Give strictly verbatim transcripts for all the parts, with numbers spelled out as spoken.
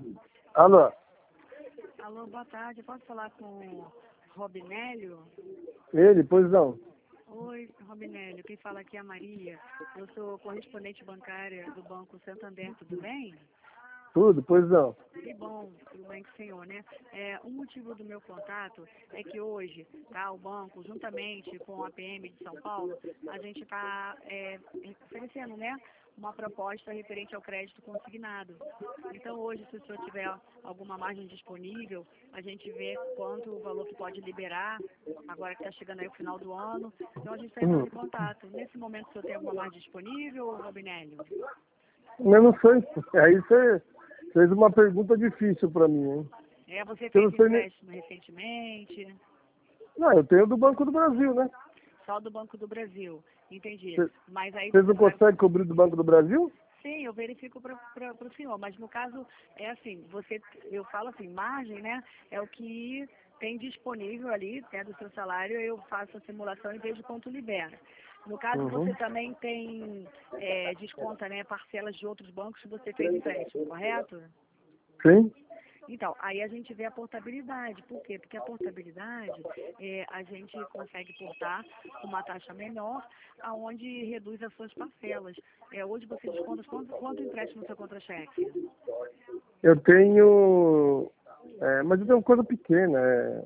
Alô? Alô, boa tarde. Posso falar com o Robinélio? Ele, pois não. Oi, Robinélio. Quem fala aqui é a Maria. Eu sou correspondente bancária do Banco Santander, tudo bem? Tudo, pois não. Que bom, tudo bem com o senhor, né? É, o motivo do meu contato é que hoje, tá, o banco, juntamente com a P M de São Paulo, a gente está é, oferecendo, né, uma proposta referente ao crédito consignado. Então, hoje, se o senhor tiver alguma margem disponível, a gente vê quanto o valor que pode liberar, agora que está chegando aí o final do ano. Então, a gente está entrando em contato. Nesse momento, o senhor tem alguma margem disponível, Robinélio? Eu não sei. Aí você fez uma pergunta difícil para mim, hein? É, você Eu fez não sei nem... empréstimo recentemente? Não, eu tenho do Banco do Brasil, né? Só do Banco do Brasil, entendi. Cê, Mas aí Vocês você não vai... conseguem cobrir do Banco do Brasil? Sim, eu verifico para o senhor, mas no caso é assim, você, eu falo assim, margem, né, é o que tem disponível ali, né, do seu salário, eu faço a simulação e vejo quanto libera. No caso, Uhum. você também tem, é, desconta, né, parcelas de outros bancos que você fez empréstimo, correto? Sim. Então, aí a gente vê a portabilidade. Por quê? Porque a portabilidade, é, a gente consegue portar com uma taxa menor, aonde reduz as suas parcelas. É, hoje você desconta quanto, quanto empréstimo no seu contra-cheque? Eu tenho... É, mas eu tenho uma coisa pequena. É,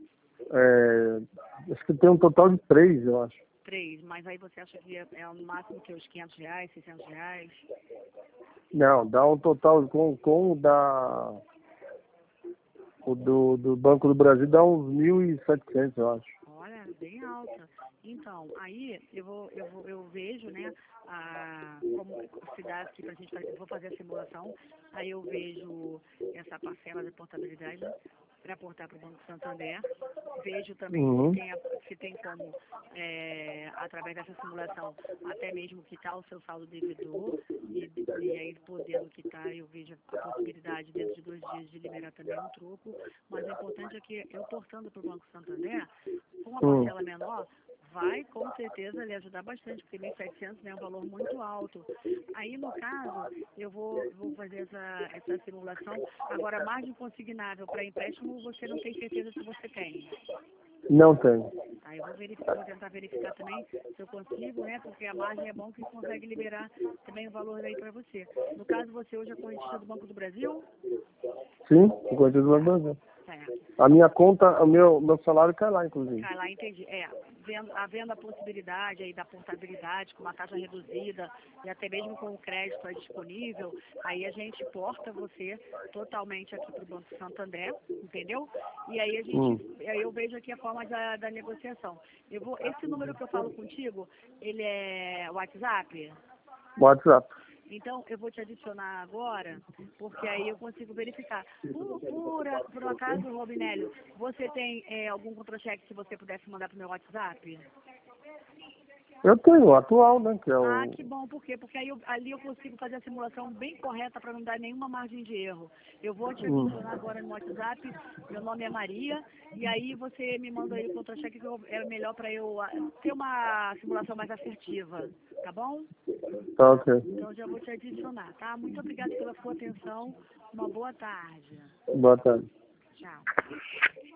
é, acho que tem um total de três, eu acho. Três, mas aí você acha que é, é no máximo que os quinhentos reais, seiscentos reais? Não, dá um total com, com o da... O do, do Banco do Brasil dá uns mil e setecentos, eu acho. Olha, bem alta. Então, aí eu vou, eu vou, eu vejo, né, a, como se dá aqui pra gente fazer, eu vou fazer a simulação, aí eu vejo essa parcela de portabilidade para aportar para o Banco Santander. Vejo também Uhum. se tem, a, se tem como, é, através dessa simulação, até mesmo quitar o seu saldo devedor, e, e aí podendo quitar, eu vejo a possibilidade dentro de dois dias de liberar também um troco, mas o importante é que eu portando para o Banco Santander, com uma Hum. parcela menor, vai com certeza lhe ajudar bastante, porque mil e setecentos né, é um valor muito alto. Aí, no caso, eu vou, vou fazer essa, essa simulação. Agora, margem consignável para empréstimo, você não tem certeza se você tem. Não tem. Aí eu vou, verificar, vou tentar verificar também se eu consigo, né? Porque a margem é bom que consegue liberar também o valor aí para você. No caso, você hoje é correntista do Banco do Brasil? Sim, enquanto do Banco do Brasil. Certo. A minha conta, o meu, meu salário cai lá, inclusive. Cai lá, entendi. É, vendo, havendo a possibilidade aí da portabilidade com uma taxa reduzida e até mesmo com o crédito aí disponível, aí a gente porta você totalmente aqui para o Banco Santander, entendeu? E aí a gente, Hum. aí eu vejo aqui a forma da, da negociação. Eu vou, esse número que eu falo contigo, ele é WhatsApp? WhatsApp. Então, eu vou te adicionar agora, porque aí eu consigo verificar. Por, por, a- por um acaso, Robinélio, você tem é, algum contra-cheque que você pudesse mandar para o meu WhatsApp? Eu tenho o atual, né? Que é Ah, o. que bom, por quê? Porque aí eu, ali eu consigo fazer a simulação bem correta para não dar nenhuma margem de erro. Eu vou te Hum. adicionar agora no WhatsApp, meu nome é Maria, e aí você me manda aí o contra-cheque que eu- é melhor para eu ah, ter uma simulação mais assertiva, tá bom? Tá ok. Então já vou te adicionar, tá? Muito obrigada pela sua atenção. Uma boa tarde. Boa tarde. Tchau.